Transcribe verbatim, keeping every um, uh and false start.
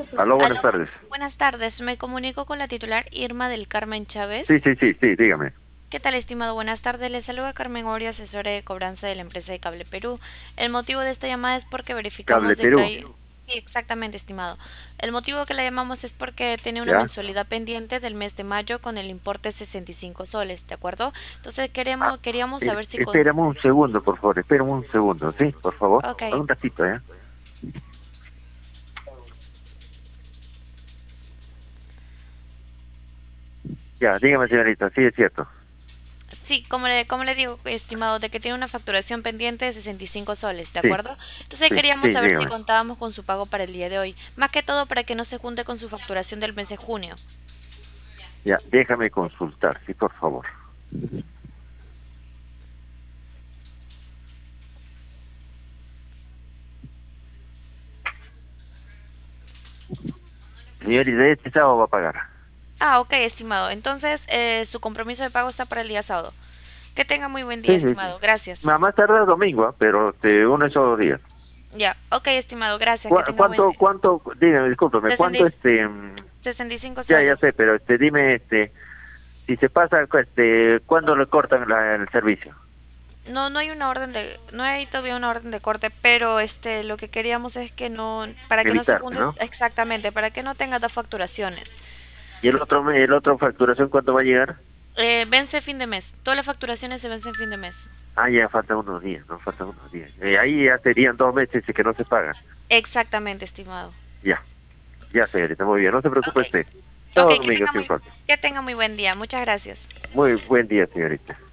Aló, buenas Aló, bu- tardes. buenas tardes. Me comunico con la titular Irma del Carmen Sí, Chávez. sí, sí, sí, dígame. ¿Qué tal, estimado? Buenas tardes. Le saluda Carmen Oria, asesora de cobranza de la empresa de Cable Perú. El motivo de esta llamada es porque Cable verificamos de que Perú, hay... Sí, exactamente, estimado. El motivo que la llamamos es porque tiene una ¿ya? mensualidad pendiente del mes de mayo con el importe sesenta y cinco soles, ¿de acuerdo? Entonces Ah, queremos, queríamos eh, saber si con... espérame un segundo, por favor, espérame un segundo, ¿sí? Por favor, Ok. un ratito, ¿ya? Ya, dígame, señorita, sí, es cierto. Sí, como le, como le digo, estimado, de que tiene una facturación pendiente de sesenta y cinco soles, ¿de Sí, acuerdo? Entonces sí, queríamos sí, saber si dígame. contábamos con su pago para el día de hoy, más que todo para que no se junte con su facturación del mes de junio. Ya, déjame consultar, sí, por favor. Señorita, este sábado va a pagar. Ah, ok, estimado. Entonces eh, su compromiso de pago está para el día sábado. Que tenga muy buen día, Sí, sí, sí. estimado. Gracias. Más más tarde el domingo, ¿ah? Pero este, uno de esos dos días. Ya, ok, estimado. Gracias. Que ¿Cu- tenga buen ¿Cuánto, día. cuánto, dígame, discúlpeme, sesenta cuánto y- este, mm, sesenta y cinco ya, ya sé, soles. pero este, dime, este, si se pasa, este, ¿cuándo le cortan la- el servicio? No, no hay una orden de, no hay todavía una orden de corte, pero este, lo que queríamos es que no, para que no se Evitar, junte ¿no? exactamente, para que no tenga dos facturaciones. ¿Y el otro, me- el otro facturación cuánto va a llegar? Eh, vence fin de mes. Todas las facturaciones se vencen fin de mes. Ah, ya faltan unos días, no faltan unos días. Eh, ahí ya serían dos meses y que no se pagan. Exactamente, estimado. Ya, ya señorita, muy bien, no se preocupe Ok. usted. Ok, Todo que domingo tenga sin muy, falta. que tenga muy buen día. Muchas gracias. Muy buen día, señorita.